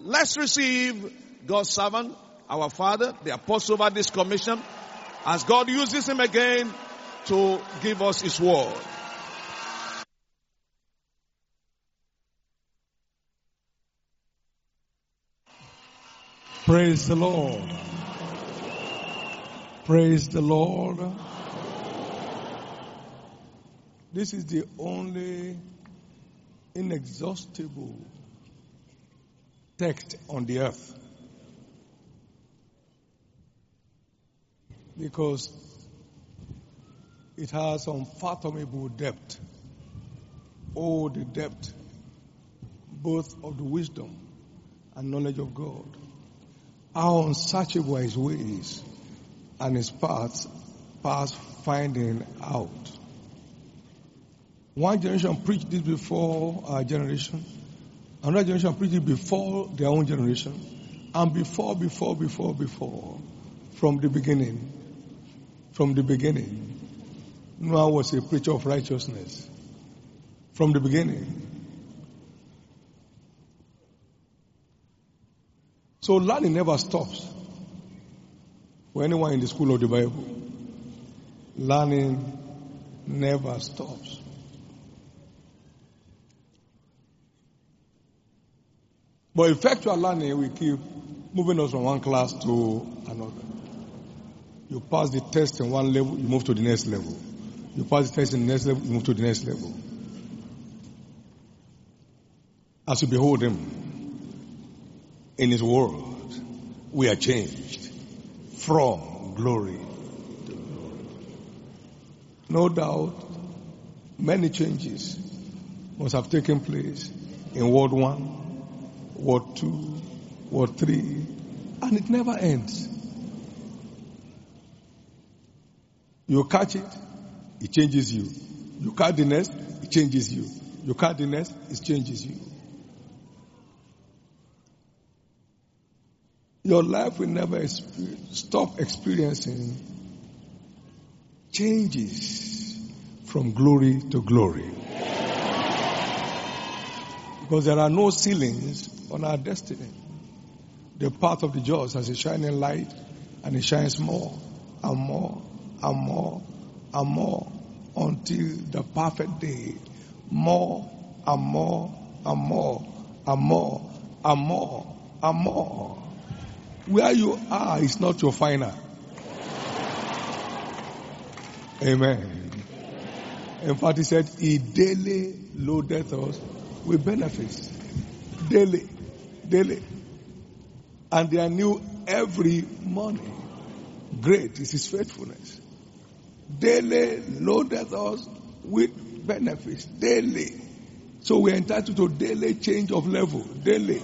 Let's receive God's servant, our Father, the apostle over this commission, as God uses him again to give us his word. Praise the Lord. Praise the Lord. This is the only inexhaustible text on the earth, because it has unfathomable depth. Oh, the depth both of the wisdom and knowledge of God. How unsearchable are his ways and his paths past finding out. One generation preached this before our generation. Another generation preached it before their own generation. And before. From the beginning. Noah was a preacher of righteousness. From the beginning. So learning never stops for anyone in the school of the Bible. Learning never stops. But effectual learning will keep moving us from one class to another. You pass the test in one level, you move to the next level. You pass the test in the next level, you move to the next level. As you behold him in his world, we are changed from glory to glory. No doubt, many changes must have taken place in World 1, World 2, World 3, and it never ends. You catch it, it changes you. You catch the next, it changes you. You catch the next, it changes you. Your life will never stop experiencing changes from glory to glory. Because there are no ceilings on our destiny. The path of the just has a shining light, and it shines more and more and more and more until the perfect day. More and more and more and more and more and more. Where you are is not your final. Amen. In fact, he said, he daily loadeth us with benefits. Daily. And they are new every morning. Great is his faithfulness. Daily loadeth us with benefits. Daily. So we are entitled to daily change of level. Daily.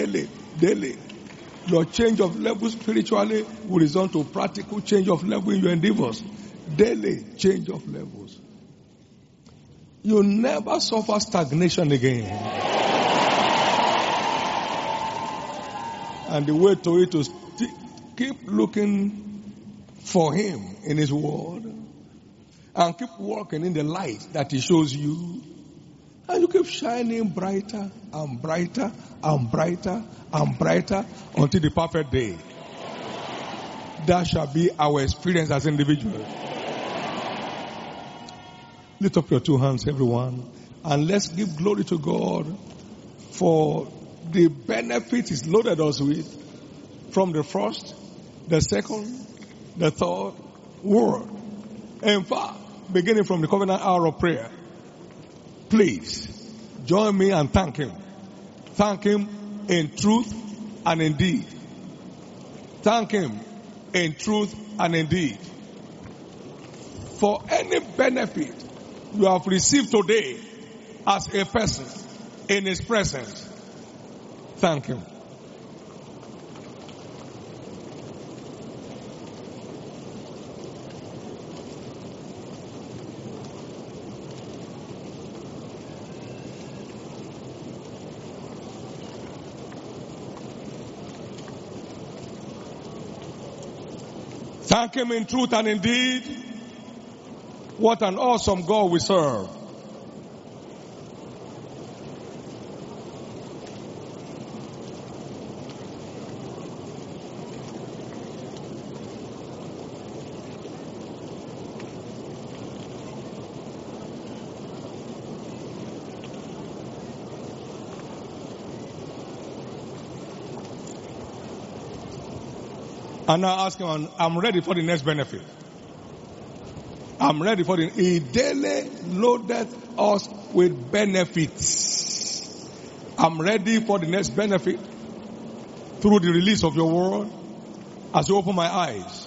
Your change of level spiritually will result to practical change of level in your endeavors. Daily change of levels. You never suffer stagnation again. And the way to it is to keep looking for him in his word and keep walking in the light that he shows you. And you keep shining brighter and brighter and brighter and brighter until the perfect day. That shall be our experience as individuals. Lift up your two hands, everyone, and let's give glory to God for the benefit He's loaded us with from the first, the second, the third word. In fact, beginning from the covenant hour of prayer, please join me and thank Him. Thank Him in truth and in deed. Thank Him in truth and in deed. For any benefit you have received today as a person in His presence, thank Him. Thank Him in truth and in deed. What an awesome God we serve. And now ask him, I'm ready for the next benefit. I'm ready for the... He daily loaded us with benefits. I'm ready for the next benefit through the release of your word as you open my eyes.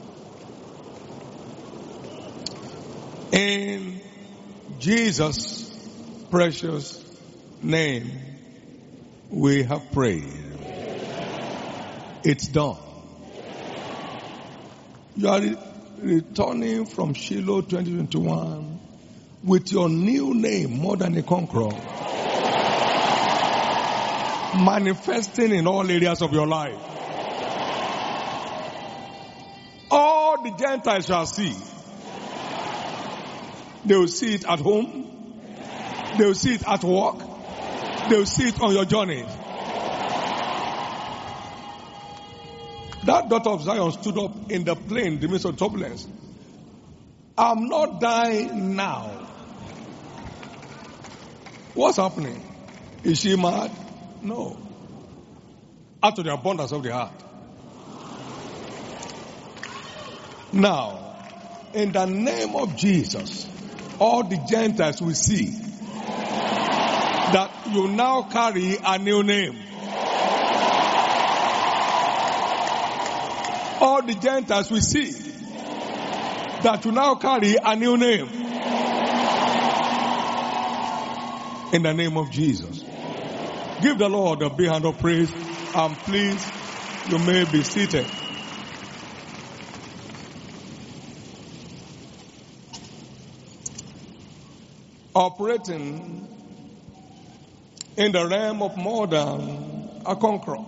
In Jesus' precious name, we have prayed. It's done. You are returning from Shiloh 2021 with your new name, more than a conqueror, manifesting in all areas of your life. All the Gentiles shall see. They will see it at home. They will see it at work. They will see it on your journey. That daughter of Zion stood up in the plain, in the midst of turbulence. I'm not dying now. What's happening? Is she mad? No. Out of the abundance of the heart. Now, in the name of Jesus, all the Gentiles will see that you now carry a new name. All the Gentiles will see that you now carry a new name. In the name of Jesus. Give the Lord a big hand of praise, and please, you may be seated. Operating in the realm of more than a conqueror.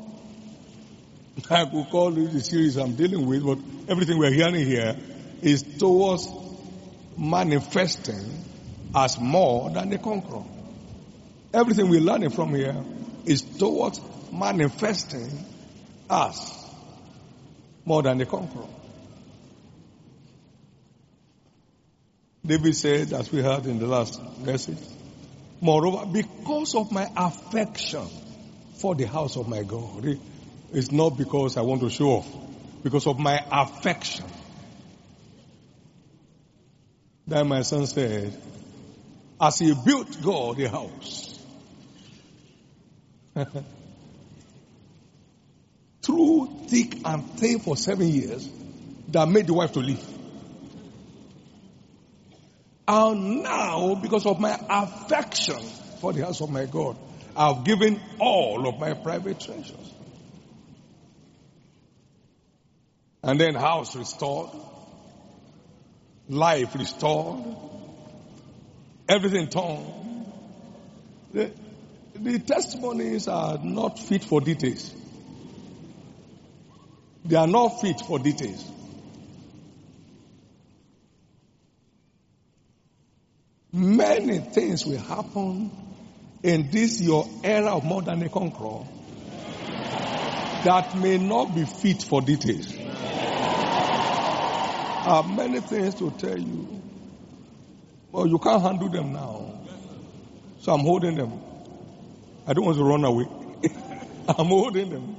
I could call it the series I'm dealing with, but everything we're hearing here is towards manifesting as more than a conqueror. Everything we're learning from here is towards manifesting as more than a conqueror. David said, as we heard in the last message, moreover, because of my affection for the house of my God. It's not because I want to show off. Because of my affection. Then my son said, as he built God a house, through thick and thin for 7 years, that made the wife to leave. And now, because of my affection for the house of my God, I've given all of my private treasures. And then house restored, life restored, everything turned. The testimonies are not fit for details. They are not fit for details. Many things will happen in this your era of more than a conqueror that may not be fit for details. I have many things to tell you, but you can't handle them now. So I'm holding them. I don't want to run away. I'm holding them.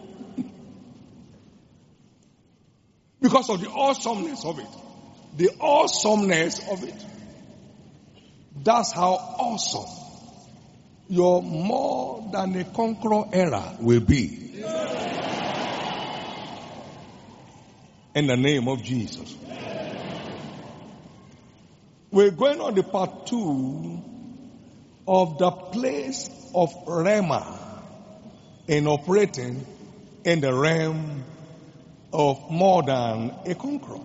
Because of the awesomeness of it. The awesomeness of it. That's how awesome your more than a conqueror era will be. In the name of Jesus. We're going on the part 2 of the place of Rhema in operating in the realm of more than a conqueror.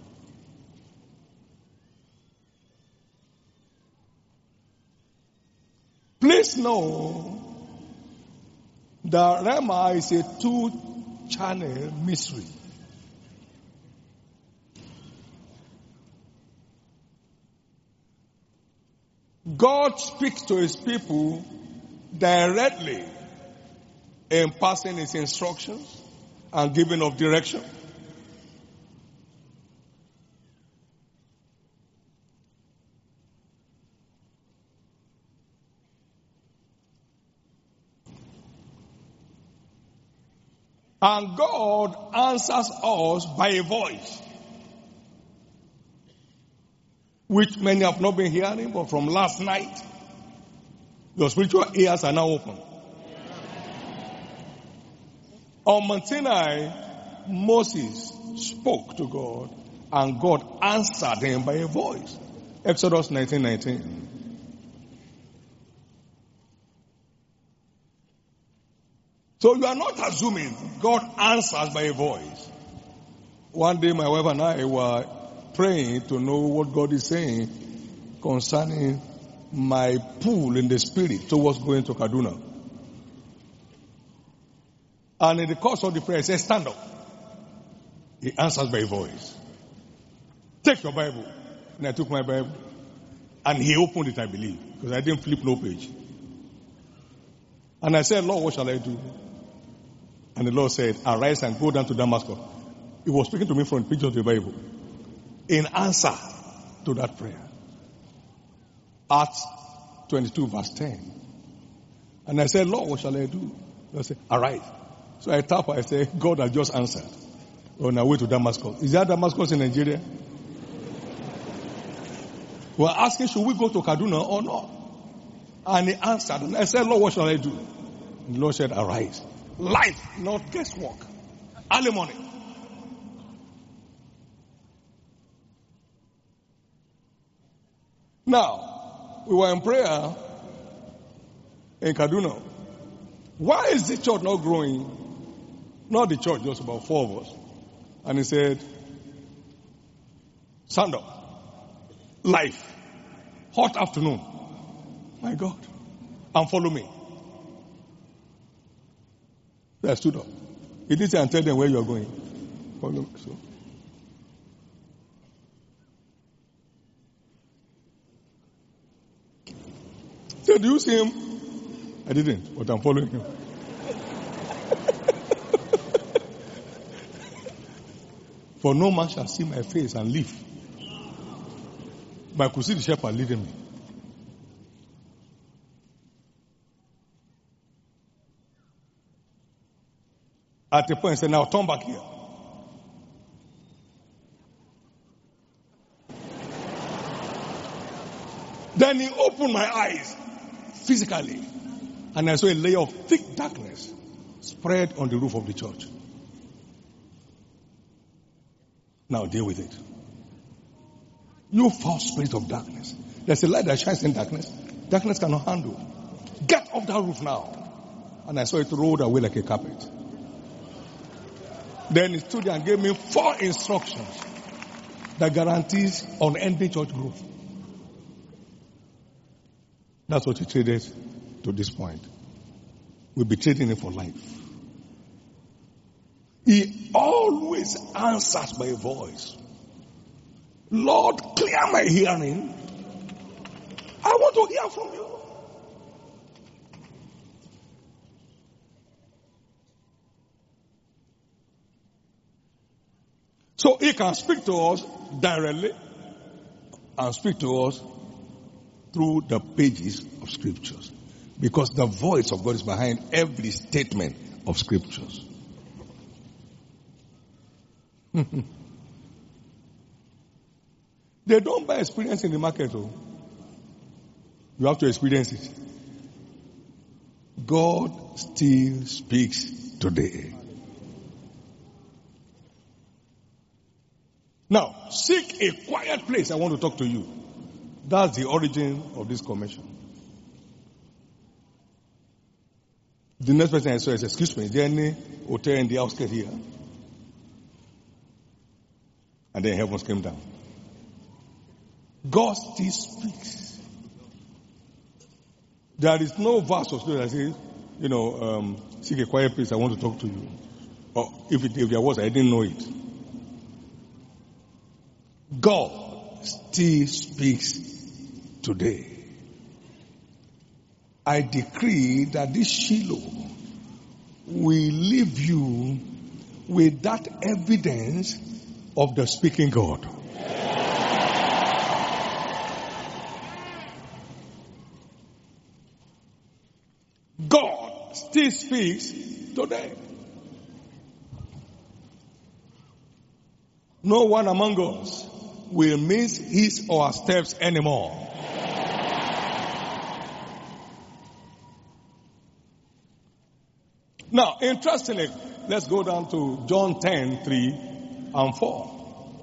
Please know that Rhema is a 2-channel mystery. God speaks to his people directly in passing his instructions and giving of direction. And God answers us by a voice, which many have not been hearing, but from last night, your spiritual ears are now open. On Mount Sinai, Moses spoke to God, and God answered him by a voice. Exodus 19:19. So you are not assuming God answers by a voice. One day my wife and I were praying to know what God is saying concerning my pull in the spirit towards going to Kaduna. And in the course of the prayer, he said, stand up. He answers by a voice. Take your Bible. And I took my Bible. And he opened it, I believe, because I didn't flip no page. And I said, Lord, what shall I do? And the Lord said, arise and go down to Damascus. He was speaking to me from the page of the Bible in answer to that prayer. Acts 22 verse 10. And I said, Lord, what shall I do? Lord said, arise. So I tap her, I said, God has just answered. On our way to Damascus. Is there Damascus in Nigeria? We're asking, should we go to Kaduna or not? And he answered. And I said, Lord, what shall I do? And the Lord said, arise. Life, not guesswork. Early morning. Now, we were in prayer in Kaduna. Why is the church not growing? Not the church, just about 4 of us. And he said, stand up. Life. Hot afternoon. My God. And follow me. So I stood up. He didn't say, and tell them where you are going. Follow me. So, do you see him? I didn't, but I'm following him. For no man shall see my face and live. But I could see the shepherd leading me. At the point, he said, now turn back here. Then he opened my eyes physically. And I saw a layer of thick darkness spread on the roof of the church. Now deal with it. You foul spirit of darkness. There's a light that shines in darkness. Darkness cannot handle. Get off that roof now. And I saw it rolled away like a carpet. Then he stood there and gave me 4 instructions that guarantees unending church growth. That's what he traded to this point. We'll be trading it for life. He always answers by voice. Lord, clear my hearing. I want to hear from you. So he can speak to us directly and speak to us through the pages of scriptures. Because the voice of God is behind every statement of scriptures. They don't buy experience in the market. Oh. You have to experience it. God still speaks today. Now, seek a quiet place. I want to talk to you. That's the origin of this commission. The next person I saw is, excuse me, is there any hotel in the outskirts here? And then heavens came down. God still speaks. There is no verse of scripture that says, seek a quiet place, I want to talk to you. Or if there was, I didn't know it. God still speaks today. I decree that this Shiloh will leave you with that evidence of the speaking God. God still speaks today. No one among us will miss his or her steps anymore. Now, interestingly, let's go down to John 10:3-4.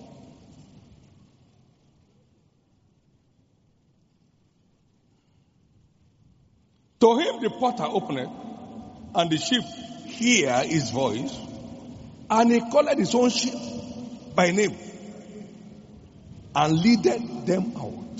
To him the porter opened, and the sheep hear his voice, and he called his own sheep by name, and leaded them out.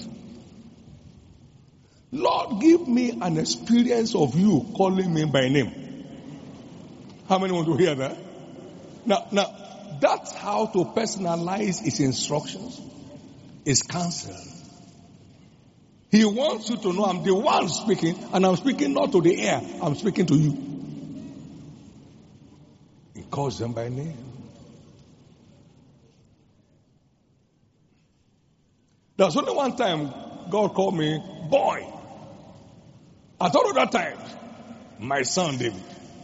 Lord, give me an experience of you calling me by name. How many want to hear that? Now, that's how to personalize his instructions, his counsel. He wants you to know I'm the one speaking, and I'm speaking not to the air, I'm speaking to you. He calls them by name. There's only one time God called me boy. At all other times, my son David.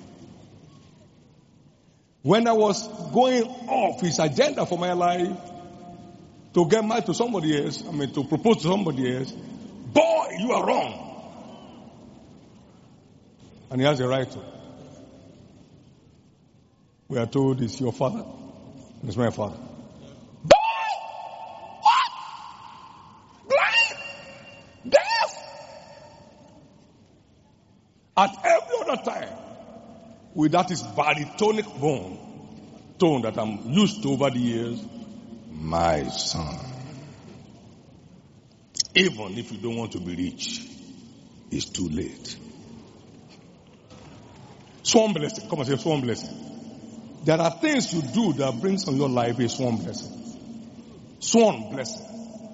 When I was going off his agenda for my life to get married to somebody else, to propose to somebody else, boy, you are wrong. And he has a right to. We are told it's your father, and it's my father. Boy! What? Blind? Deaf? At every other time, with that is baritonic tone that I'm used to over the years, my son. Even if you don't want to be rich, it's too late. Sworn blessing. Come and say sworn blessing. There are things you do that brings on your life a sworn blessing. Sworn blessing.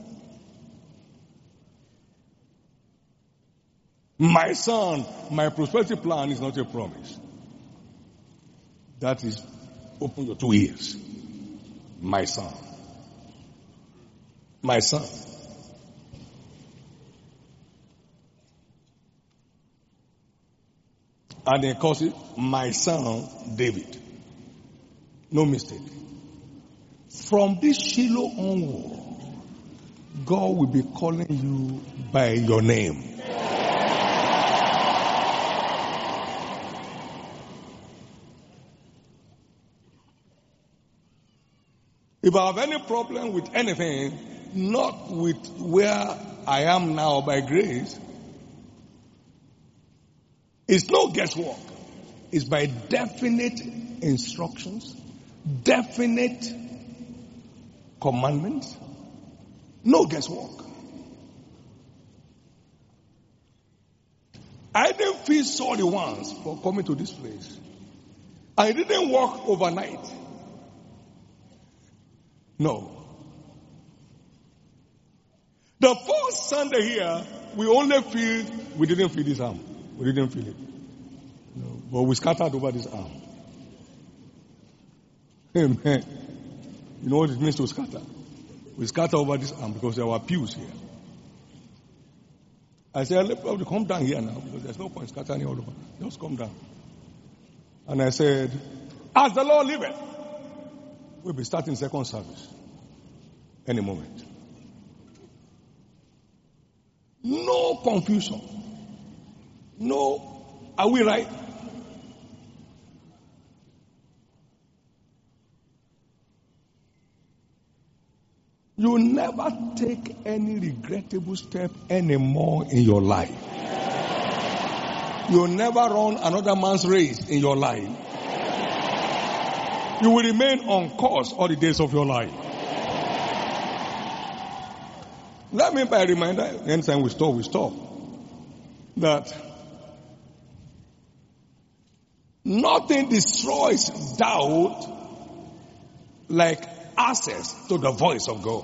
My son, my prosperity plan is not a promise. That is, open your 2 ears. My son. My son. And he calls it my son David. No mistake. From this Shiloh onward, God will be calling you by your name. If I have any problem with anything, not with where I am now by grace, it's no guesswork. It's by definite instructions, definite commandments, no guesswork. I didn't feel sorry once for coming to this place. I didn't walk overnight. No. The first Sunday here, we didn't feel this arm. We didn't feel it. No. But we scattered over this arm. Amen. You know what it means to scatter? We scatter over this arm because there were pews here. I said, let me come down here now because there's no point scattering all over. Just come down. And I said, as the Lord liveth, we'll be starting second service any moment. No confusion. No, are we right? You never take any regrettable step anymore in your life. You never run another man's race in your life. You will remain on course all the days of your life. Let me by reminder, anytime we stop. That nothing destroys doubt like access to the voice of God.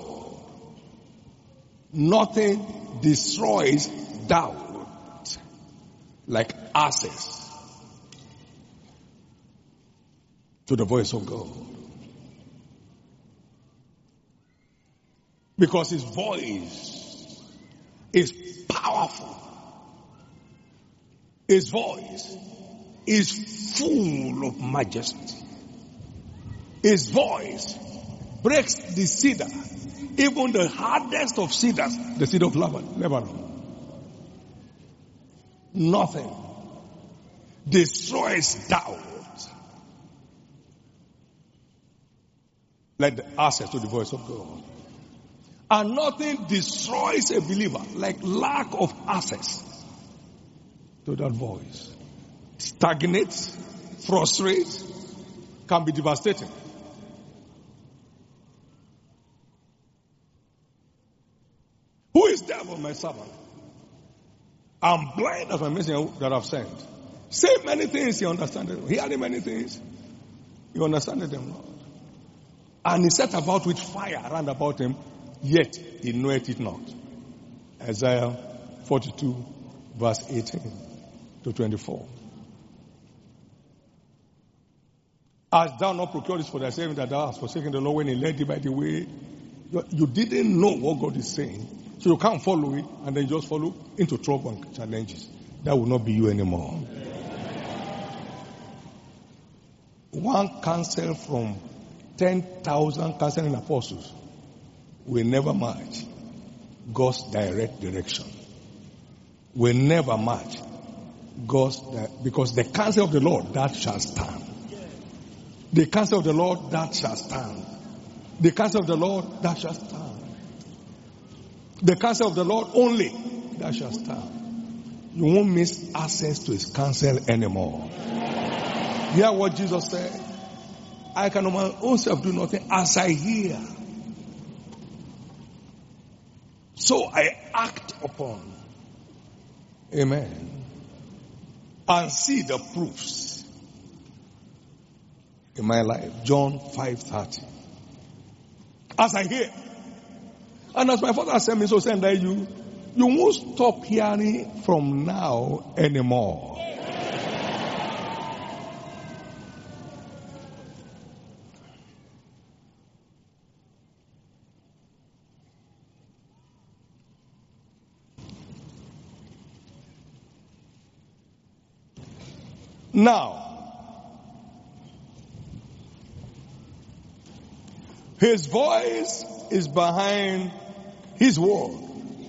Nothing destroys doubt like access to the voice of God. Because his voice is powerful. His voice is full of majesty. His voice breaks the cedar, even the hardest of cedars, the cedar of Lebanon. Nothing destroys doubt like the access to the voice of God. And nothing destroys a believer like lack of access to that voice. Stagnates, frustrates, can be devastating. Who is devil, my servant? I'm blind as my messenger that I've sent. Say many things, he understanded them. Hearing many things, he understanded them not. And he set about with fire around about him, yet he knoweth it not. Isaiah 42, verse 18 to 24. Hast thou not procured this for thyself, that thou hast forsaken the Lord when he led thee by the way? You didn't know what God is saying. So you can't follow it and then just follow into trouble and challenges. That will not be you anymore. One counsel from 10,000 counseling apostles will never match God's direct direction. Will never match because the counsel of the Lord, that shall stand. The counsel of the Lord, that shall stand. The counsel of the Lord, that shall stand. The counsel of the Lord only, that shall stand. You won't miss access to his counsel anymore. Hear what Jesus said. I can of my own self do nothing as I hear. So I act upon. Amen. And see the proofs in my life. John 5:30. As I hear. And as my Father sent me, so send I you. You won't stop hearing from now anymore. Now, his voice is behind his word.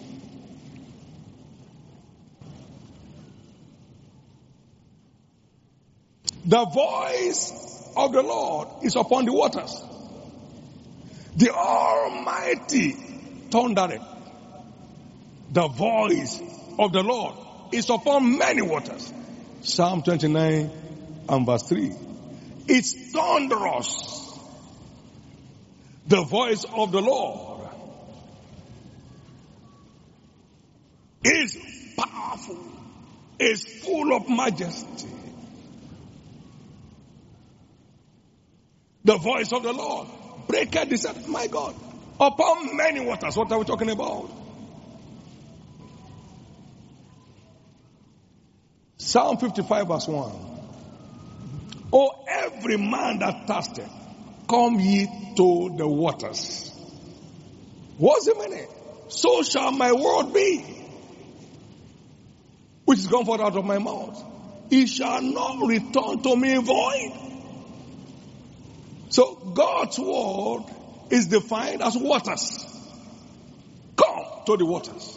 The voice of the Lord is upon the waters. The Almighty thundereth. The voice of the Lord is upon many waters. Psalm 29 and verse 3. It's thunderous. The voice of the Lord is powerful, is full of majesty. The voice of the Lord breaketh the sea. My God, upon many waters. What are we talking about? Psalm 55 verse 1. Oh, every man that thirsteth, come ye to the waters. What's the meaning? So shall my word be, which is gone forth out of my mouth. It shall not return to me void. So God's word is defined as waters. Come to the waters.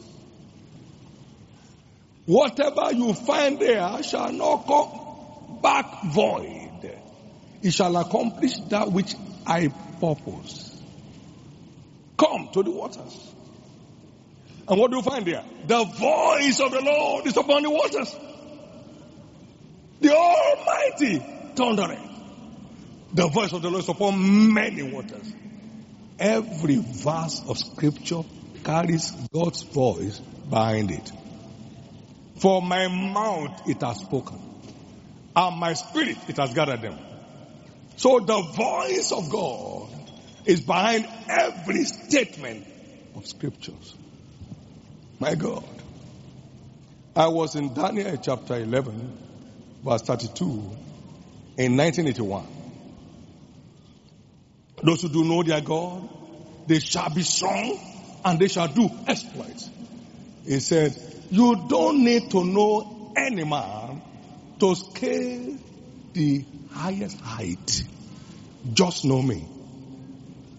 Whatever you find there shall not come back void. It shall accomplish that which I purpose. Come to the waters. And what do you find there? The voice of the Lord is upon the waters. The Almighty thundereth. The voice of the Lord is upon many waters. Every verse of scripture carries God's voice behind it. For my mouth it has spoken, and my spirit it has gathered them. So the voice of God is behind every statement of scriptures. My God. I was in Daniel chapter 11, verse 32, in 1981. Those who do know their God, they shall be strong and they shall do exploits. He said, you don't need to know any man to scale the highest height. Just know me.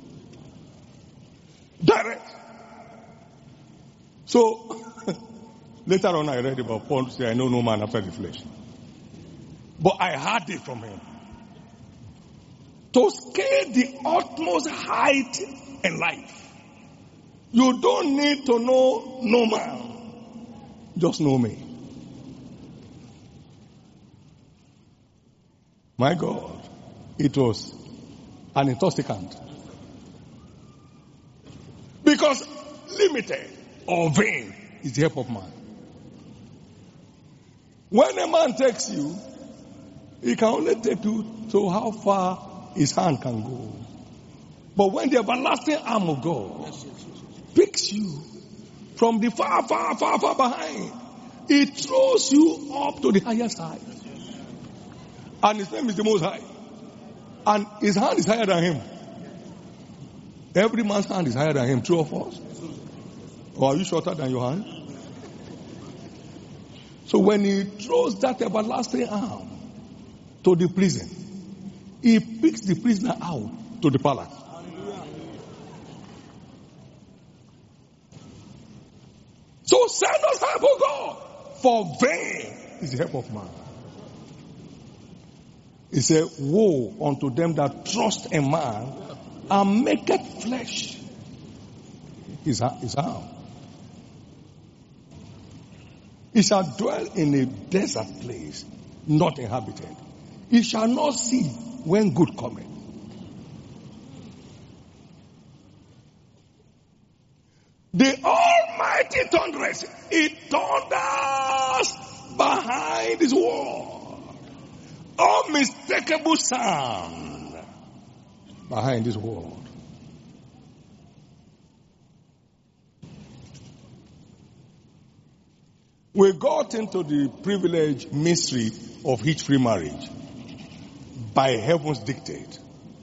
Direct. So, later on I read about Paul say, I know no man after the flesh. But I heard it from him. To scale the utmost height in life, you don't need to know no man. Just know me. My God, it was an intoxicant. Because limited or vain is the help of man. When a man takes you, he can only take you to how far his hand can go. But when the everlasting arm of God picks you from the far, far, far, far behind, it throws you up to the higher side. And his name is the Most High. And his hand is higher than him. Every man's hand is higher than him. True or false? Or are you shorter than your hand? So when he throws that everlasting arm to the prison, he picks the prisoner out to the palace. So send us help, O God, for vain is the help of man. He said, woe unto them that trust in man and make it flesh his arm. He shall dwell in a desert place, not inhabited. He shall not see when good cometh. The Almighty thundereth, it thunders behind his wall. Unmistakable sound behind this world. We got into the privileged mystery of hitch-free marriage by heaven's dictate.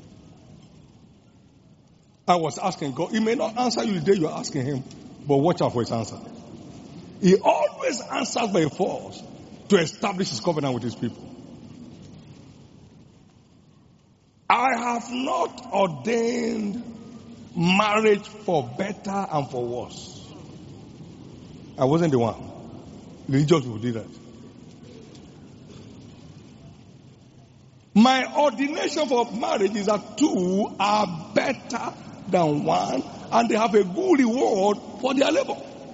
I was asking God, he may not answer you the day you are asking him, but watch out for his answer. He always answers by force to establish his covenant with his people. I have not ordained marriage for better and for worse. I wasn't the one. Religious people did that. My ordination for marriage is that two are better than one and they have a good reward for their labor.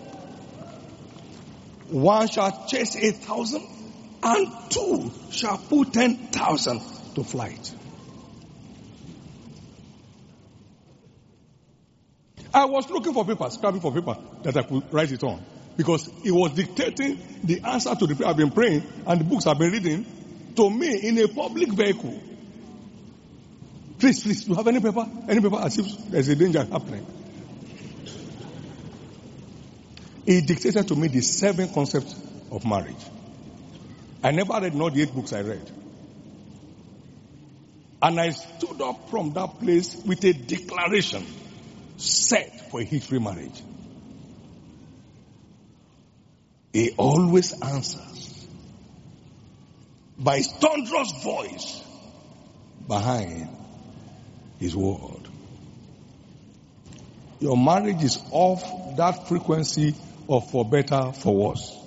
One shall chase 1,000 and two shall put 10,000 to flight. I was looking for paper, scrapping for paper that I could write it on. Because it was dictating the answer to the prayer I've been praying and the books I've been reading to me in a public vehicle. Please, do you have any paper? Any paper as if there's a danger happening? It dictated to me the 7 concepts of marriage. I never read not the 8 books I read. And I stood up from that place with a declaration set for a hitch-free marriage. He always answers by his thunderous voice behind his word. Your marriage is off that frequency of for better, for worse.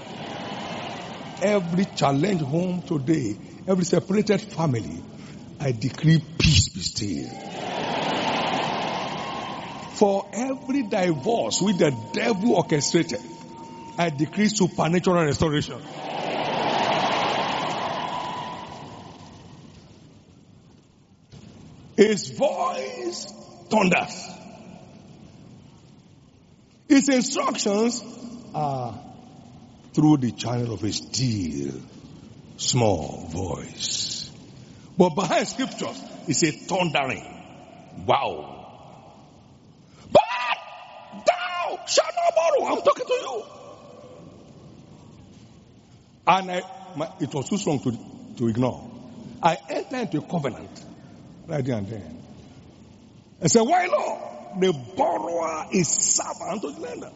Every challenge home today, every separated family, I decree peace be still. For every divorce which the devil orchestrated, I decree supernatural restoration. His voice thunders. His instructions are through the channel of a still, small voice. But behind scriptures is a thundering. Wow. But thou shalt not borrow. I'm talking to you. And it was too strong to ignore. I entered into a covenant right there and then. I said, why Lord? The borrower is servant to the lender.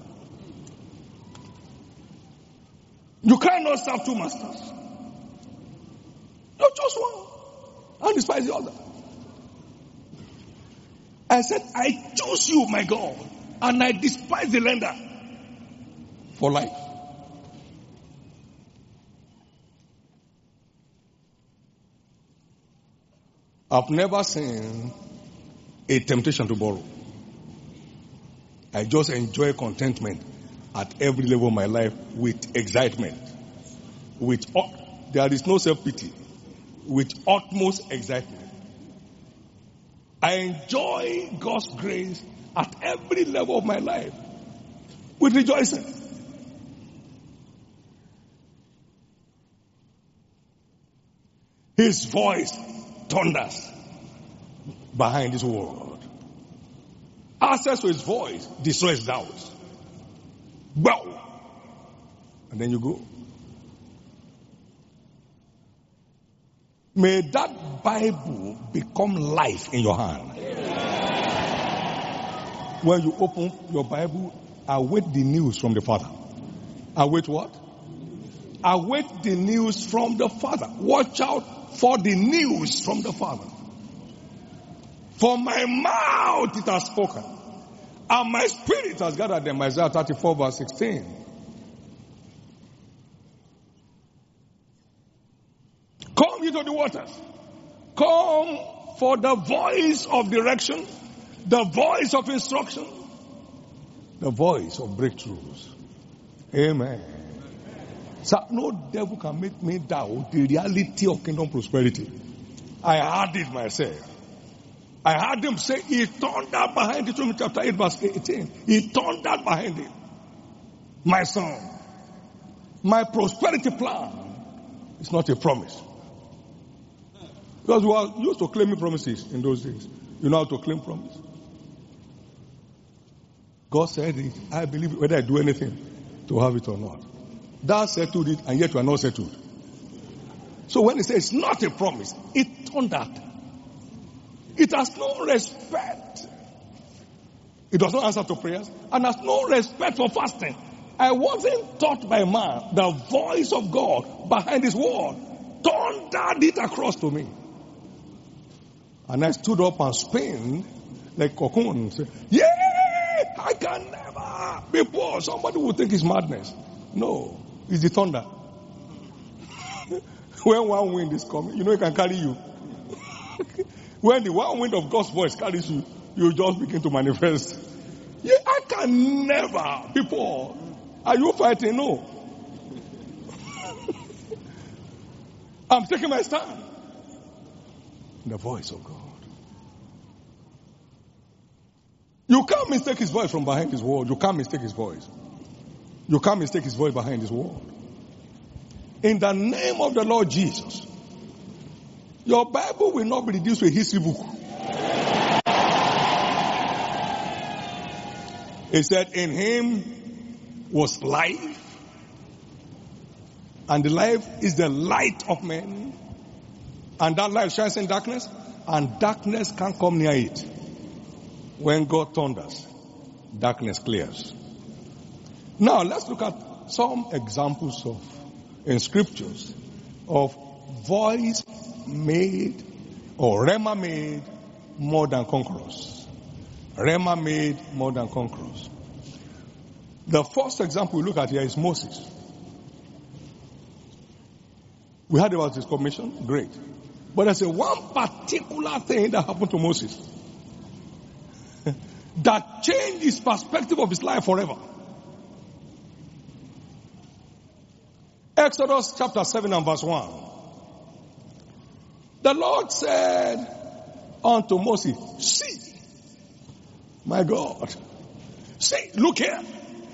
You cannot serve 2 masters. Not just one. And despise the other. I said, I choose you, my God, and I despise the lender for life. I've never seen a temptation to borrow. I just enjoy contentment at every level of my life with excitement. There is no self-pity. With utmost excitement. I enjoy God's grace at every level of my life with rejoicing. His voice thunders behind His word. Access to His voice destroys doubts. Wow! And then you go. May that Bible become life in your hand. When you open your Bible, await the news from the Father. Await what? Await the news from the Father. Watch out for the news from the Father. For my mouth it has spoken, and my spirit has gathered them. Isaiah 34 verse 16. Come into the waters. Come for the voice of direction, the voice of instruction, the voice of breakthroughs. Amen. So no devil can make me doubt the reality of kingdom prosperity. I heard it myself. I heard them say, He thundered behind it. From chapter 8 verse 18. He thundered behind it. My son, my prosperity plan is not a promise. Because we are used to claiming promises in those days. You know how to claim promise. God said it. I believe it, whether I do anything to have it or not. That settled it, and yet we are not settled. So when He says it's not a promise, it thundered. It has no respect. It does not answer to prayers, and has no respect for fasting. I wasn't taught by man. The voice of God behind His word thundered it across to me. And I stood up and spun like cocoon and said, yeah, I can never be poor. Somebody would think it's madness. No, it's the thunder. When one wind is coming, you know it can carry you. When the one wind of God's voice carries you, you just begin to manifest. Yeah, I can never be poor. Are you fighting? No. I'm taking my stand. The voice of God. You can't mistake His voice from behind His word. You can't mistake His voice. You can't mistake His voice behind His word. In the name of the Lord Jesus, your Bible will not be reduced to a history book. It said, in Him was life, and the life is the light of men. And that light shines in darkness, and darkness can't come near it. When God thunders, darkness clears. Now let's look at some examples in scriptures of voice made or Rhema made more than conquerors. Rhema made more than conquerors. The first example we look at here is Moses. We heard about his commission. Great. But there's one particular thing that happened to Moses that changed his perspective of his life forever. Exodus chapter 7 and verse 1. The Lord said unto Moses, see, my God, see, look here.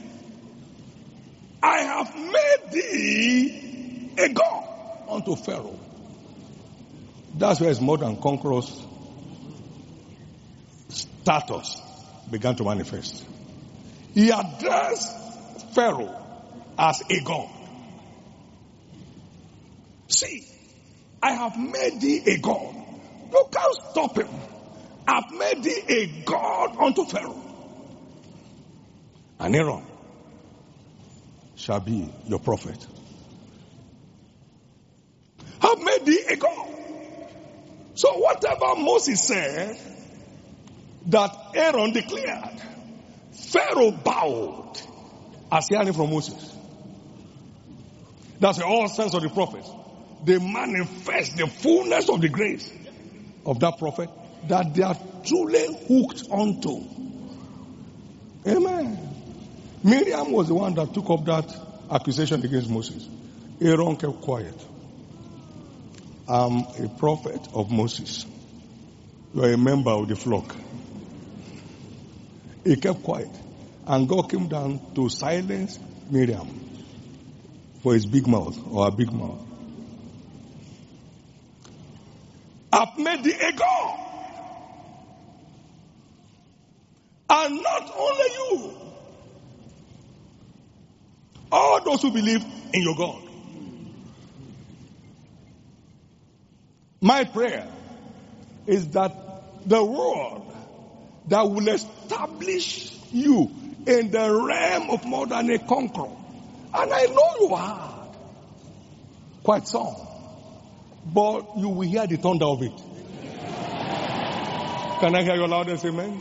I have made thee a God unto Pharaoh. That's where his more than conquerors status began to manifest. He addressed Pharaoh as a God. See, I have made thee a God. You can't stop him. I've made thee a God unto Pharaoh. And Aaron shall be your prophet. I've made thee a God. So whatever Moses said, that Aaron declared, Pharaoh bowed as hearing from Moses. That's all sense of the prophets. They manifest the fullness of the grace of that prophet that they are truly hooked onto. Amen. Miriam was the one that took up that accusation against Moses. Aaron kept quiet. I'm a prophet of Moses. You are a member of the flock. He kept quiet. And God came down to silence Miriam for his big mouth, or a big mouth. I've made thee a God. And not only you. All those who believe in your God. My prayer is that the word that will establish you in the realm of more than a conqueror. And I know you are hard. Quite some. But you will hear the thunder of it. Can I hear your loudest amen?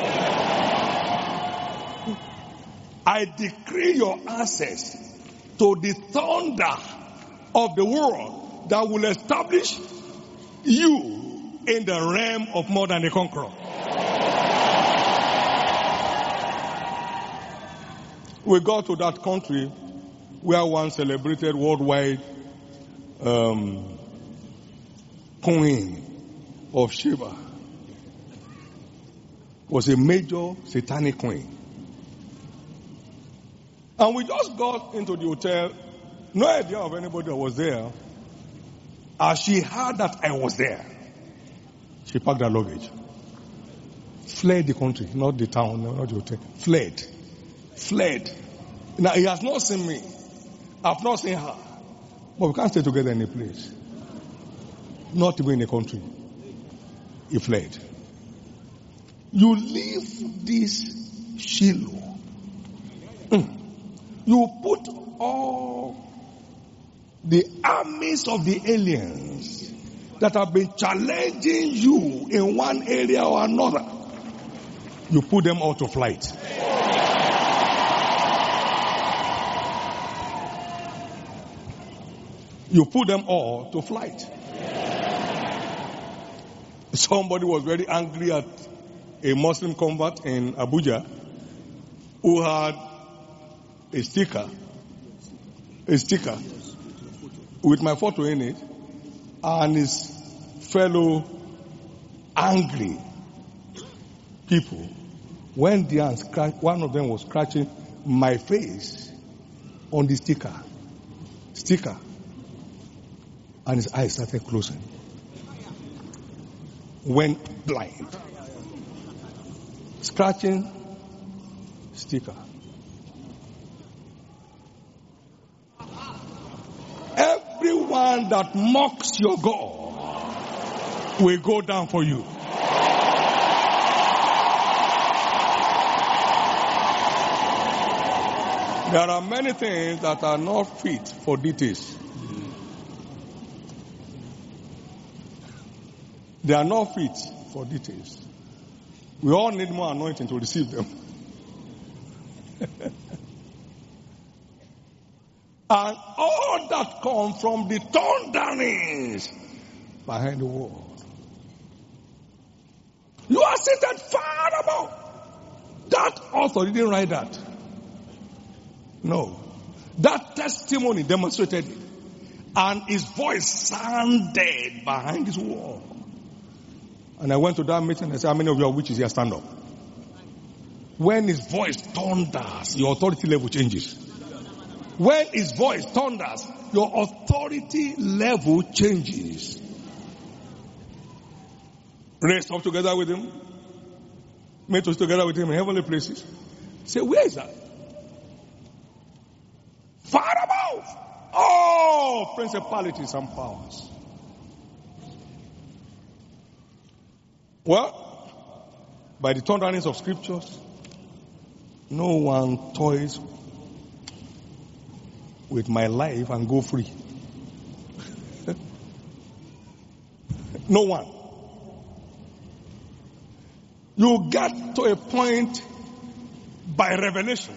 I decree your access to the thunder of the world that will establish you in the realm of more than a conqueror. We got to that country where one celebrated worldwide Queen of Sheba was a major satanic queen. And we just got into the hotel, no idea of anybody that was there. As she heard that I was there, she packed her luggage. Fled the country, not the town, not the hotel. Fled. Now, he has not seen me. I've not seen her. But we can't stay together in a place. Not even in a country. He fled. You leave this Shiloh. You put all the armies of the aliens that have been challenging you in one area or another. You put them all to flight. You put them all to flight. Somebody was very angry at a Muslim convert in Abuja who had a sticker with my photo in it, and his fellow angry people went there and scratched. One of them was scratching my face on the sticker, and his eyes started closing. Went blind. Scratching sticker. Everyone that mocks your God will go down for you. There are many things that are not fit for details. They are not fit for details. We all need more anointing to receive them. And all that come from the thunderings behind the wall. You are seated far above. That author didn't write that. No. That testimony demonstrated it. And his voice sounded behind his wall. And I went to that meeting and said, how many of you are witches here? Stand up. When his voice thunders, your authority level changes. When his voice thunders, your authority level changes. Raised up together with him. Made us together with him in heavenly places. Say, where is that? Far above all principalities and powers. Well, by the thunderings of scriptures, no one toys with my life and go free. No one. You get to a point by revelation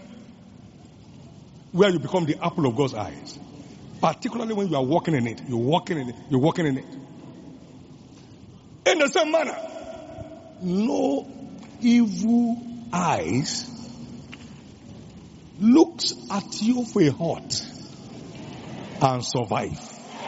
where you become the apple of God's eyes. Particularly when you are walking in it. You're walking in it. You're walking in it. In the same manner, no evil eyes looks at you for a hurt and survive.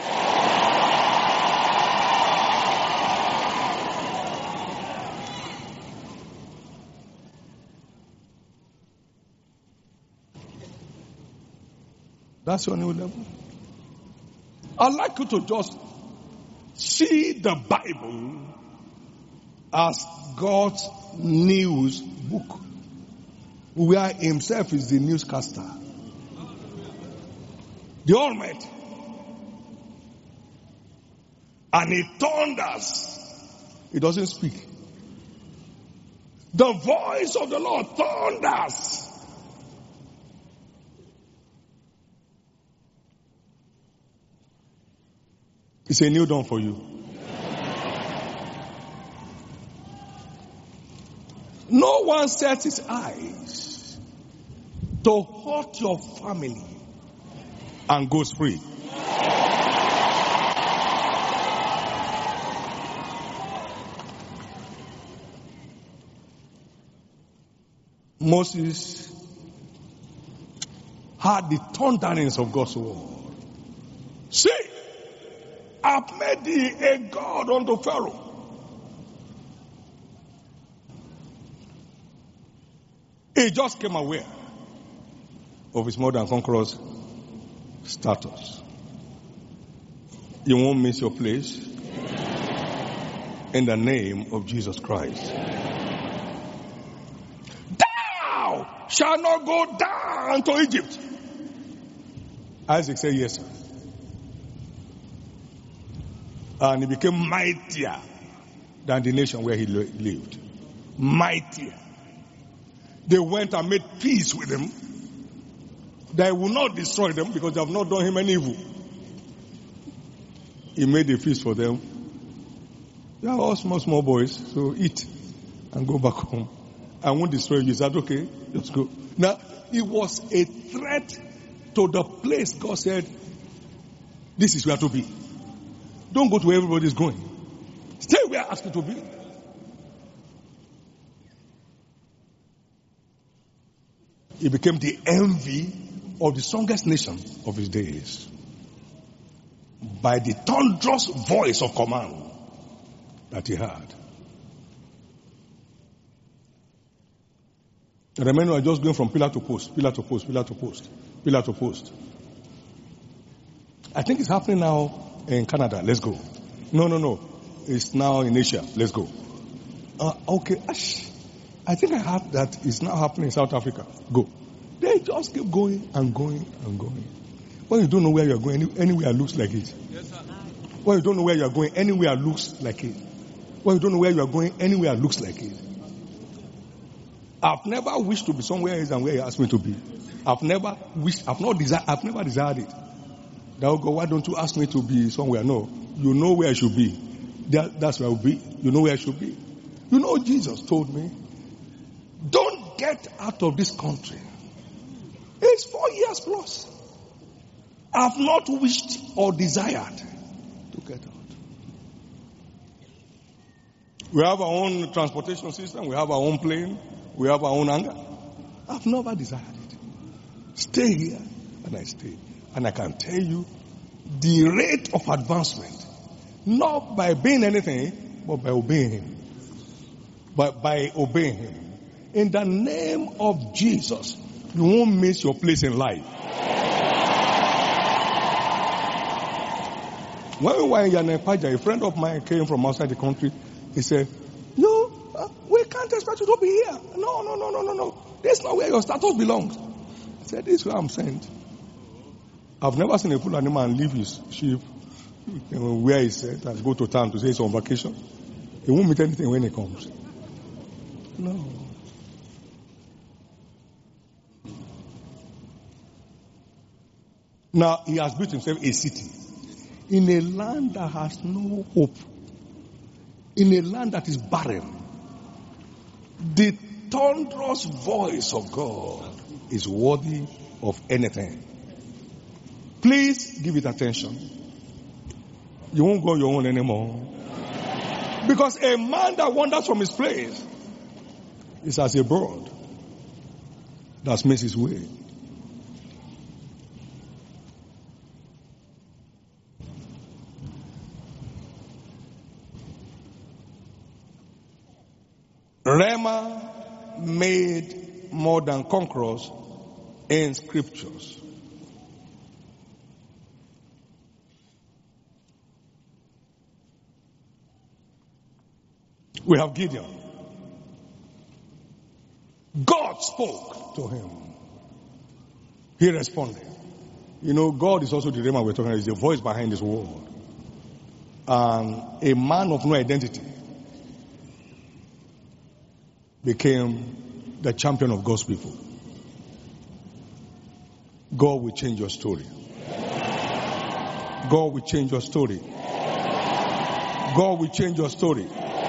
That's your new level. I'd like you to just see the Bible as God's news book, where himself is the newscaster. The Almighty. And he thunders. He doesn't speak. The voice of the Lord thunders. It's a new dawn for you. No one sets his eyes to hurt your family and goes free. Moses had the thunderings of God's word. See, I've made thee a God unto Pharaoh. He just came aware of his more than conqueror's status. You won't miss your place in the name of Jesus Christ. Thou shalt not go down to Egypt. Isaac said, yes, sir. And he became mightier than the nation where he lived. Mightier. They went and made peace with him. They will not destroy them because they have not done him any evil. He made a feast for them. They are all small boys, so eat and go back home. I won't destroy you. Is that okay? Let's go. Now, it was a threat to the place God said, this is where to be. Don't go to where everybody's going. Stay where I ask you to be. He became the envy of the strongest nation of his days by the thunderous voice of command that he had. And the men were just going from pillar to post, pillar to post, pillar to post, pillar to post. I think it's happening now in Canada. Let's go. No. It's now in Asia. Let's go. Okay. I think I heard that it's now happening in South Africa. Go. They just keep going and going and going. When you don't know where you're going, anywhere looks like it. Yes, sir. When you don't know where you're going, anywhere looks like it. When you don't know where you're going, anywhere looks like it. I've never wished to be somewhere else than where you asked me to be. I've never desired it. That, oh God, why don't you ask me to be somewhere? No. You know where I should be. That's where I'll be. You know where I should be. You know, Jesus told me, don't get out of this country. It's 4 years plus. I've not wished or desired to get out. We have our own transportation system. We have our own plane. We have our own anger. I've never desired it. Stay here. And I stay. And I can tell you the rate of advancement, not by being anything, but by obeying him. But by obeying him. In the name of Jesus, you won't miss your place in life. When we were in Yanepaja, a friend of mine came from outside the country. He said, we can't expect you to be here. No. This is not where your status belongs. I said, this is where I'm sent. I've never seen a Fulani man leave his sheep where he's set and go to town to say he's on vacation. He won't meet anything when he comes. No. Now, he has built himself a city in a land that has no hope, in a land that is barren. The thunderous voice of God is worthy of anything. Please give it attention. You won't go your own anymore. Because a man that wanders from his place is as a bird that makes his way. Rema made more than conquerors in scriptures. We have Gideon. God spoke to him. He responded. You know, God is also the Rema we're talking about. He's the voice behind this world. And a man of no identity became the champion of God's people. God will change your story. God will change your story. God will change your story.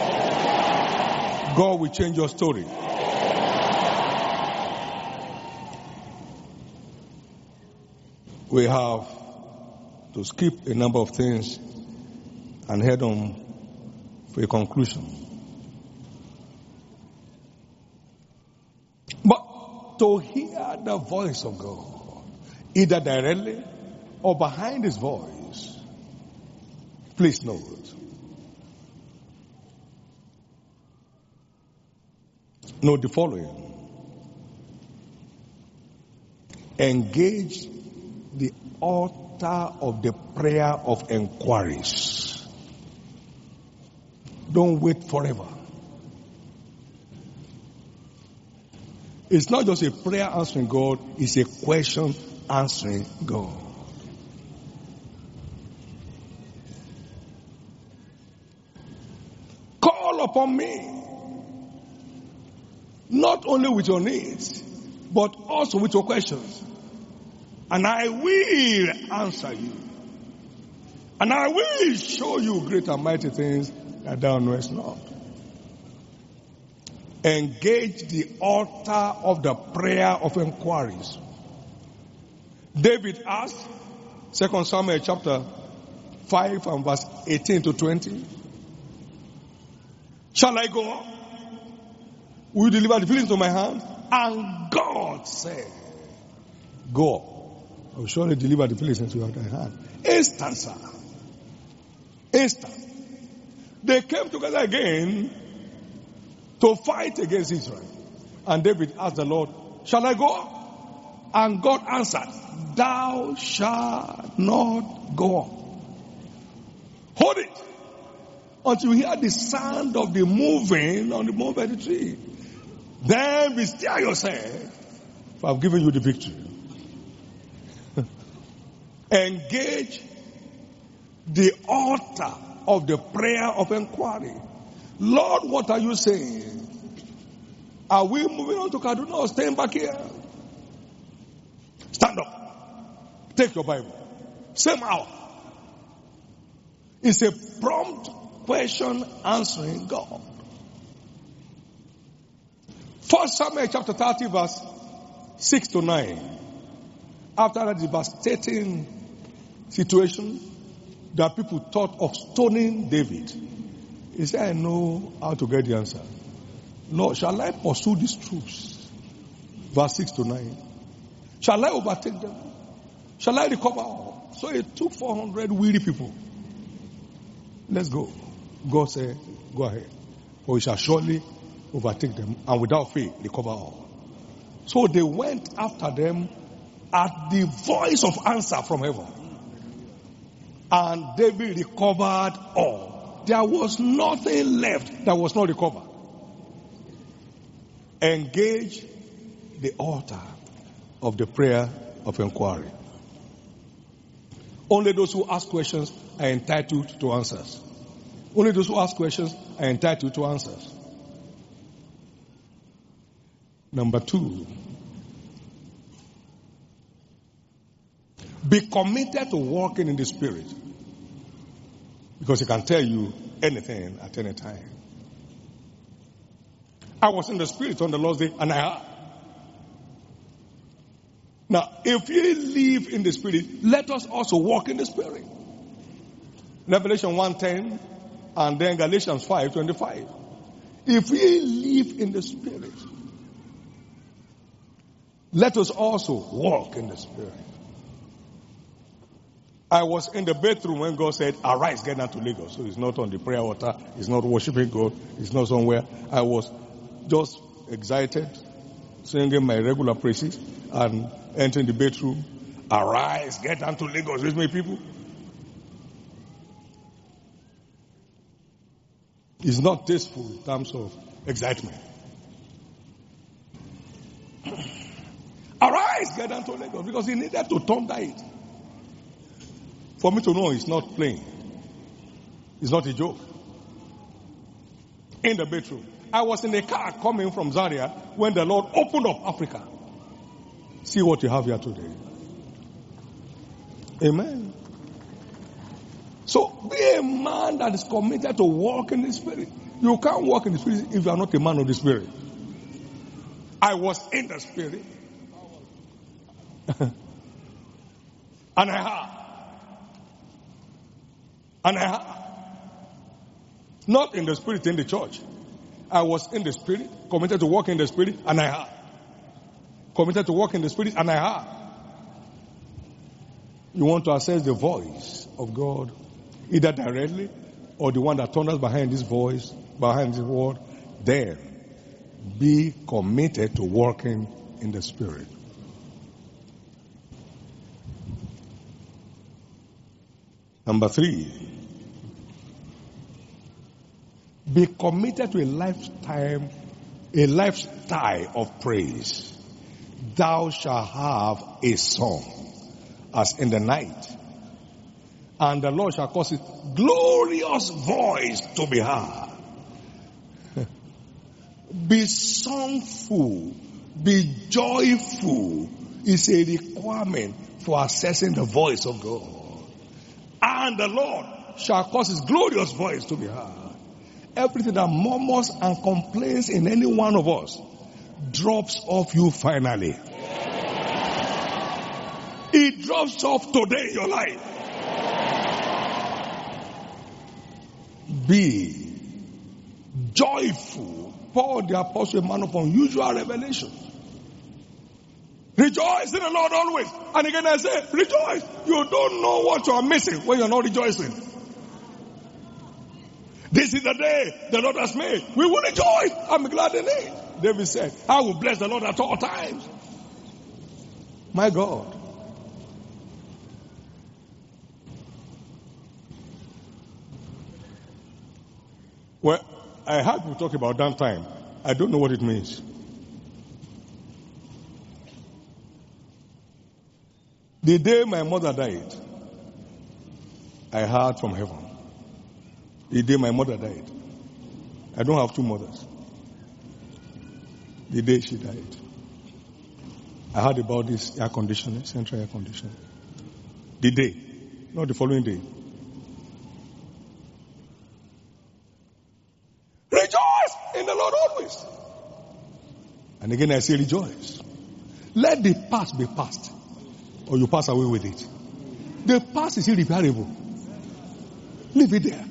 God will change your story. We have to skip a number of things and head on for a conclusion. But to hear the voice of God, either directly or behind his voice, please note, note the following. Engage the altar of the prayer of inquiries. Don't wait forever. It's not just a prayer answering God, it's a question answering God. Call upon me, not only with your needs, but also with your questions. And I will answer you. And I will show you great and mighty things that thou knowest not. Engage the altar of the prayer of inquiries. David asked, 2 Samuel chapter 5 and verse 18 to 20. Shall I go up? Will you deliver the Philistines to my hand? And God said, go up. I will surely deliver the Philistines to your hand. Instant, sir. Instant. They came together again to fight against Israel. And David asked the Lord, shall I go up? And God answered, thou shalt not go up. Hold it until you hear the sound of the moving on the mulberry tree. Then bestir yourself, for I've given you the victory. Engage the altar of the prayer of inquiry. Lord, what are you saying? Are we moving on to Kaduna or staying back here? Stand up. Take your Bible. Same hour. It's a prompt question answering God. 1 Samuel chapter 30 verse 6 to 9. After that devastating situation that people thought of stoning David, he said, I know how to get the answer. Lord, shall I pursue these troops? Verse 6 to 9. Shall I overtake them? Shall I recover all? So it took 400 weary people. Let's go. God said, go ahead. For we shall surely overtake them and without fail recover all. So they went after them at the voice of answer from heaven. And David recovered all. There was nothing left that was not recovered. Engage the altar of the prayer of inquiry. Only those who ask questions are entitled to answers. Only those who ask questions are entitled to answers. Number 2. Be committed to walking in the Spirit. Because He can tell you anything at any time. I was in the Spirit on the Lord's day, and I heard. Now, if ye live in the Spirit, let us also walk in the Spirit. Revelation 1:10 and then Galatians 5:25. If we live in the Spirit, let us also walk in the Spirit. I was in the bedroom when God said, arise, get down to Lagos. So it's not on the prayer altar, it's not worshiping God, it's not somewhere. I was just excited, singing my regular praises and entering the bedroom. Arise, get down to Lagos with me, people. It's not tasteful in terms of excitement. Arise, get down to Lagos, because he needed to thunder it. For me to know it's not playing. It's not a joke. In the bedroom. I was in a car coming from Zaria when the Lord opened up Africa. See what you have here today. Amen. So be a man that is committed to walk in the Spirit. You can't walk in the Spirit if you are not a man of the Spirit. I was in the Spirit. And I heard. And I heard. Not in the Spirit in the church. I was in the Spirit, committed to walk in the Spirit, and I heard. Committed to walk in the Spirit, and I heard. You want to access the voice of God, either directly or the one that thunders behind this voice, behind this word, then be committed to walking in the Spirit. Number 3, be committed to a lifestyle of praise. Thou shalt have a song as in the night, and the Lord shall cause his glorious voice to be heard. Be songful, be joyful is a requirement for accessing the voice of God. And the Lord shall cause his glorious voice to be heard. Everything that murmurs and complains in any one of us drops off you finally. It drops off today in your life. Be joyful. Paul the apostle, a man of unusual revelation. Rejoice in the Lord always. And again I say, rejoice. You don't know what you are missing when you're not rejoicing. This is the day the Lord has made. We will rejoice. I'm glad in it. David said, I will bless the Lord at all times. My God. Well, I heard people talk about downtime. I don't know what it means. The day my mother died, I heard from heaven. The day my mother died. I don't have two mothers. The day she died, I heard about this air conditioning, central air conditioning. The day, not the following day. Rejoice in the Lord always. And again I say rejoice. Let the past be past, or you pass away with it. The past is irreparable. Leave it there.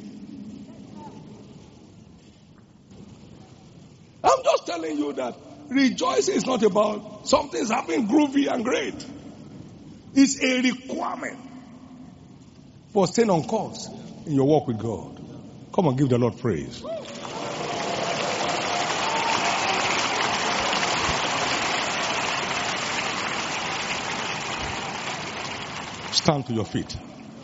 I'm just telling you that rejoicing is not about something's happening groovy and great. It's a requirement for staying on course in your walk with God. Come and give the Lord praise. Stand to your feet.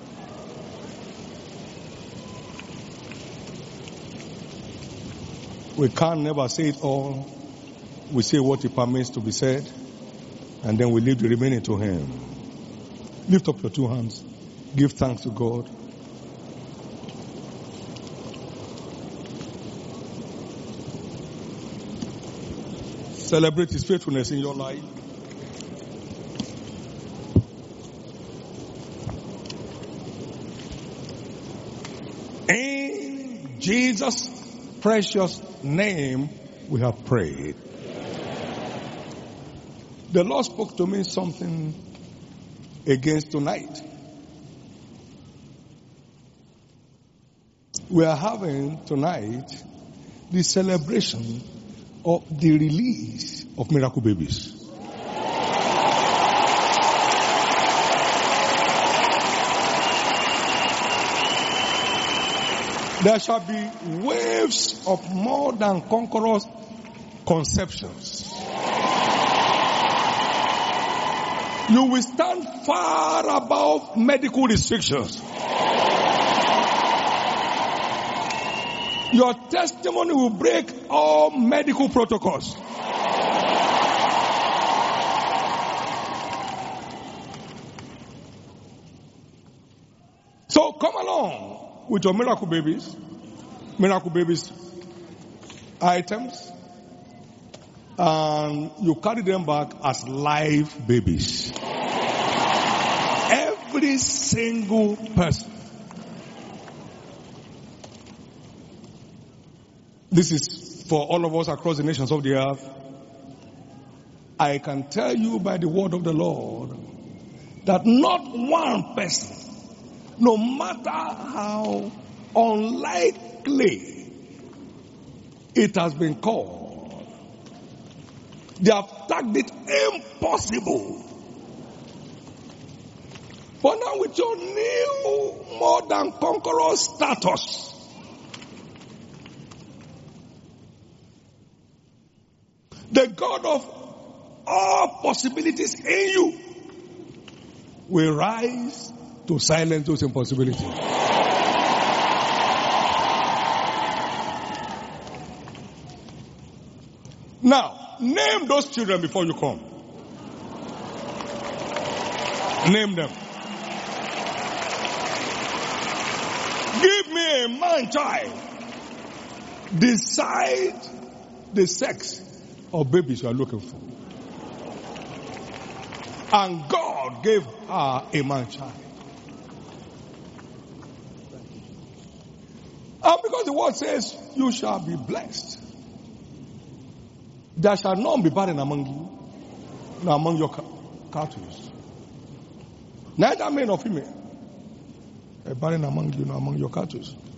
We can never say it all. We say what He permits to be said, and then we leave the remaining to Him. Lift up your two hands. Give thanks to God. Celebrate His faithfulness in your life. In Jesus' precious name we have prayed. The Lord spoke to me something against tonight. We are having tonight the celebration of the release of miracle babies. There shall be waves of more than conquerors conceptions. You will stand far above medical restrictions. Your testimony will break all medical protocols. So come along with your miracle babies items, and you carry them back as live babies. Every single person. This is for all of us across the nations of the earth. I can tell you by the word of the Lord that not one person, no matter how unlikely it has been called, they have tagged it impossible. For now, with your new more than conqueror status, the God of all possibilities in you will rise to silence those impossibilities. Now, name those children before you come. Name them. Give me a man child. Decide the sex of babies you are looking for. And God gave her a man child. And because the word says, you shall be blessed. There shall none be barren among you, nor among your cattle. Neither male nor female. A barren among you, nor among your cattle.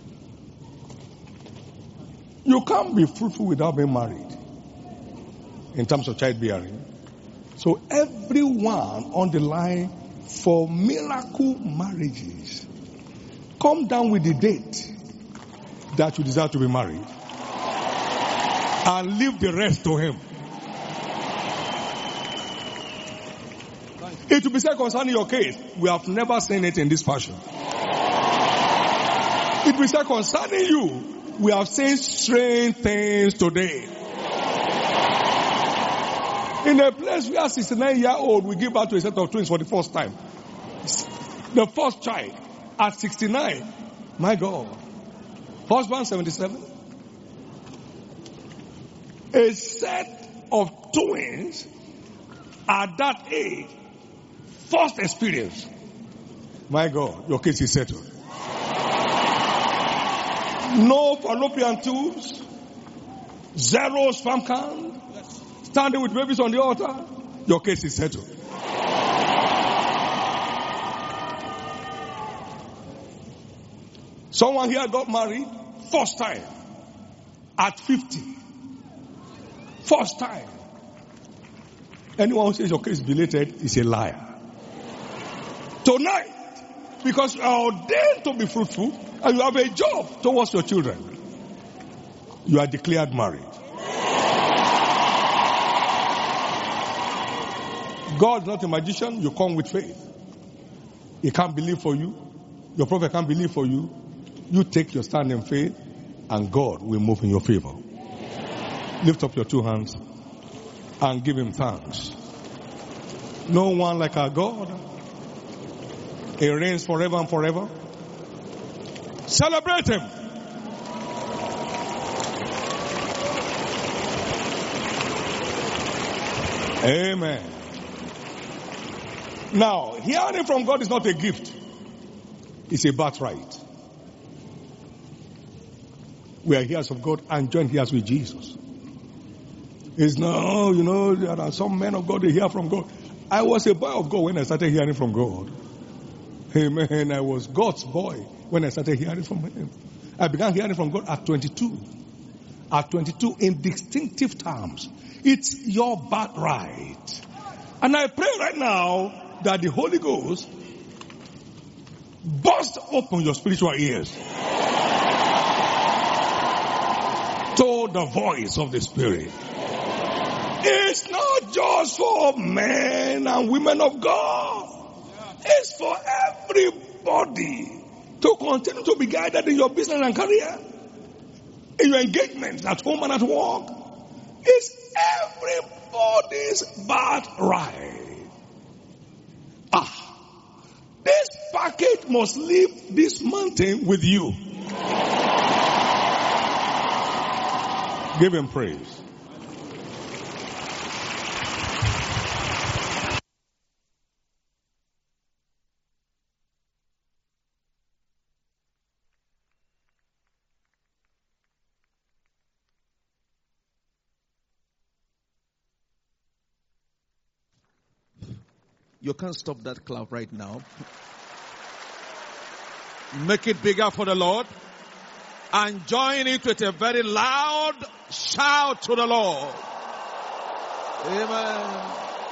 You can't be fruitful without being married in terms of childbearing. So everyone on the line for miracle marriages, come down with the date that you desire to be married and leave the rest to him. It will be said concerning your case, we have never seen it in this fashion. It will be said concerning you, we have seen strange things today. In a place where a 69-year-old will give birth to a set of twins for the first time. The first child at 69. My God. Husband 77. A set of twins at that age. First experience. My God, your case is settled. No fallopian tubes. Zero sperm count. Standing with babies on the altar. Your case is settled. Someone here got married first time at 50. First time. Anyone who says your case is belated is a liar. Tonight, because you are ordained to be fruitful and you have a job towards your children, you are declared married. God is not a magician. You come with faith. He can't believe for you. Your prophet can't believe for you. You take your stand in faith and God will move in your favor. Lift up your two hands and give him thanks. No one like our God. He reigns forever and forever. Celebrate him. Amen. Now, hearing from God is not a gift. It's a birthright. We are heirs of God and joint heirs with Jesus. It's no, there are some men of God, they hear from God. I was a boy of God when I started hearing from God. Amen. I was God's boy when I started hearing from Him. I began hearing from God at 22. At 22 in distinctive terms. It's your birthright. And I pray right now that the Holy Ghost burst open your spiritual ears to the voice of the Spirit. It's not just for men and women of God. It's for everybody to continue to be guided in your business and career, in your engagements at home and at work. It's everybody's birthright. This package must leave this mountain with you. Give Him praise. You can't stop that clap right now. Make it bigger for the Lord. And join it with a very loud shout to the Lord. Amen.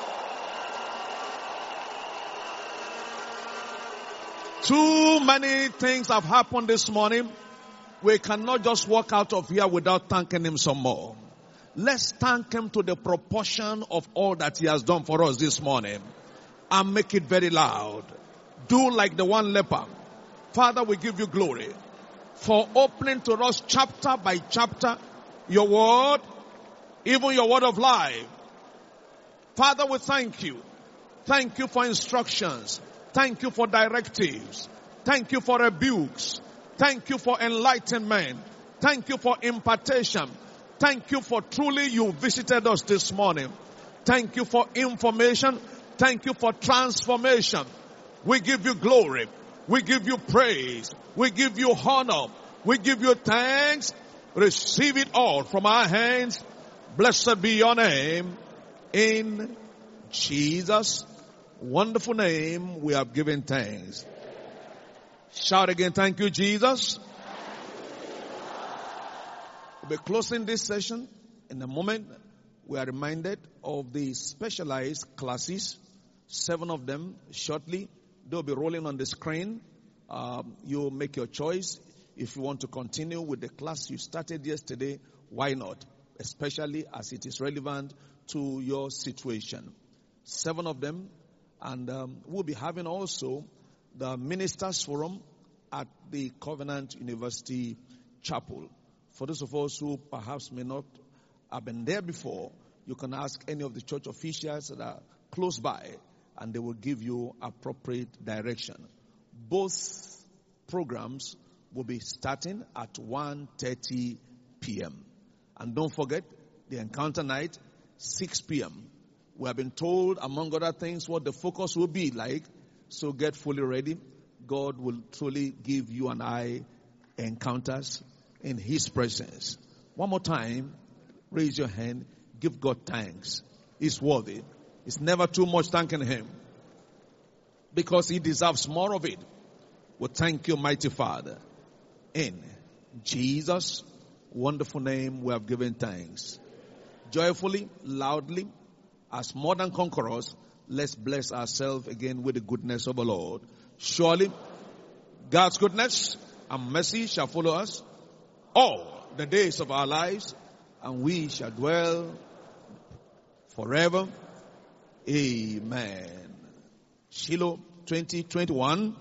Too many things have happened this morning. We cannot just walk out of here without thanking Him some more. Let's thank Him to the proportion of all that He has done for us this morning. And make it very loud. Do like the one leper. Father, we give you glory for opening to us chapter by chapter your word, even your word of life. Father, we thank you. Thank you for instructions. Thank you for directives. Thank you for rebukes. Thank you for enlightenment. Thank you for impartation. Thank you for truly you visited us this morning. Thank you for information. Thank you for transformation. We give you glory. We give you praise. We give you honor. We give you thanks. Receive it all from our hands. Blessed be your name. In Jesus' wonderful name, we have given thanks. Shout again, thank you, Jesus. We'll be closing this session in a moment. We are reminded of the specialized classes, 7 of them shortly. They'll be rolling on the screen. You make your choice. If you want to continue with the class you started yesterday, why not? Especially as it is relevant to your situation. 7 of them. And we'll be having also the Ministers Forum at the Covenant University Chapel. For those of us who perhaps may not have been there before, you can ask any of the church officials that are close by, and they will give you appropriate direction. Both programs will be starting at 1:30 p.m. And don't forget, the encounter night, 6 p.m. We have been told, among other things, what the focus will be like. So get fully ready. God will truly give you and I encounters in His presence. One more time, raise your hand. Give God thanks. He's worthy. It's never too much thanking Him, because He deserves more of it. We thank you, mighty Father. In Jesus' wonderful name, we have given thanks. Joyfully, loudly, as more than conquerors, let's bless ourselves again with the goodness of the Lord. Surely, God's goodness and mercy shall follow us all the days of our lives, and we shall dwell forever. Amen. Shiloh 2021.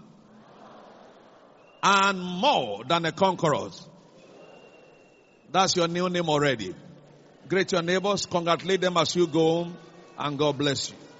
And more than a conquerors. That's your new name already. Greet your neighbors, congratulate them as you go, and God bless you.